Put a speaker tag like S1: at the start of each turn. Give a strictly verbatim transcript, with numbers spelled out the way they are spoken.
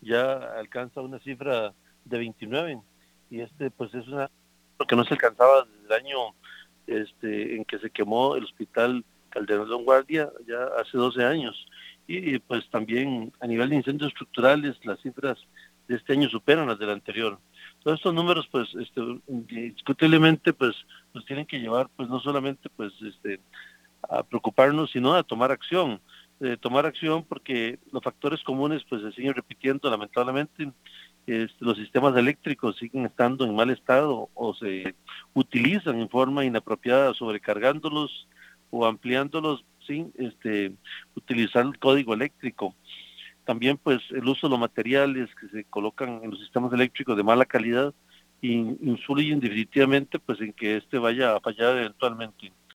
S1: ya alcanza una cifra de veintinueve, y este pues es una porque no se alcanzaba desde el año este en que se quemó el hospital Calderón Guardia, ya hace doce años. Y, y pues también a nivel de incendios estructurales las cifras de este año superan las del anterior. Todos estos números pues este indiscutiblemente pues nos tienen que llevar pues no solamente pues este a preocuparnos, sino a tomar acción. Eh, tomar acción porque los factores comunes pues se siguen repitiendo lamentablemente. Este, los sistemas eléctricos siguen estando en mal estado o se utilizan en forma inapropiada, sobrecargándolos o ampliándolos sin este, utilizar el código eléctrico. También pues el uso de los materiales que se colocan en los sistemas eléctricos de mala calidad influyen definitivamente pues en que este vaya a fallar eventualmente.